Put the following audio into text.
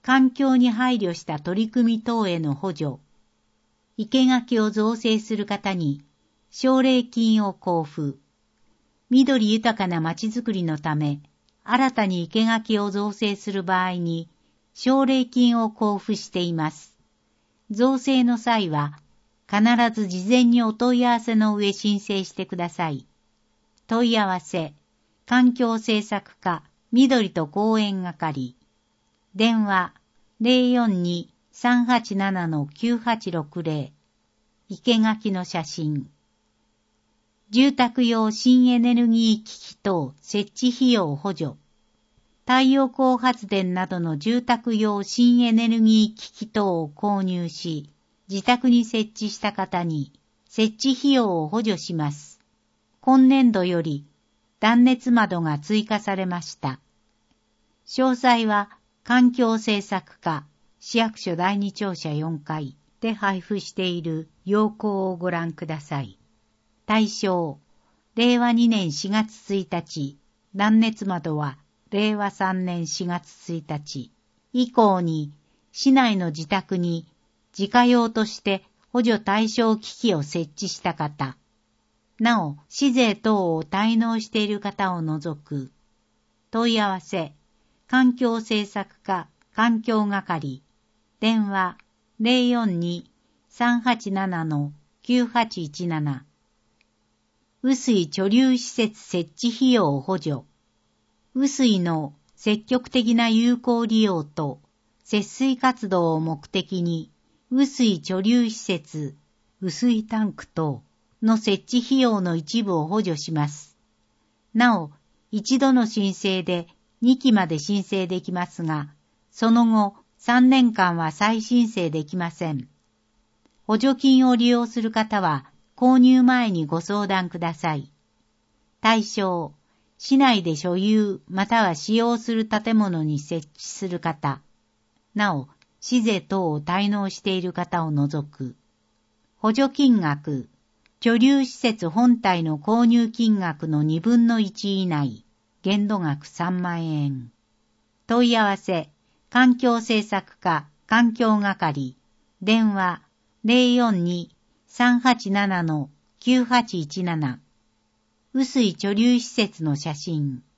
環境に配慮した取り組み等への補助、生垣を造成する方に奨励金を交付、緑豊かなまちづくりのため、新たに生垣を造成する場合に奨励金を交付しています。造成の際は、必ず事前にお問い合わせの上申請してください。問い合わせ、環境政策課、緑と公園係。電話、042-387-9860。生垣の写真。住宅用新エネルギー機器等設置費用補助。太陽光発電などの住宅用新エネルギー機器等を購入し、自宅に設置した方に設置費用を補助します。今年度より断熱窓が追加されました。詳細は環境政策課市役所第2庁舎4階で配布している要項をご覧ください。対象、令和2年4月1日、断熱窓は令和3年4月1日以降に市内の自宅に自家用として補助対象機器を設置した方、なお市税等を滞納している方を除く。問い合わせ、環境政策課環境係、電話 042-387-9817。雨水貯留施設設置費用補助。雨水の積極的な有効利用と節水活動を目的に雨水貯留施設、雨水タンク等の設置費用の一部を補助します。なお、一度の申請で2期まで申請できますが、その後3年間は再申請できません。補助金を利用する方は購入前にご相談ください。対象、市内で所有または使用する建物に設置する方、なお、市税等を滞納している方を除く。補助金額、貯留施設本体の購入金額の2分の1以内、限度額3万円。問い合わせ、環境政策課環境係、電話 042-387-9817。雨水貯留施設の写真。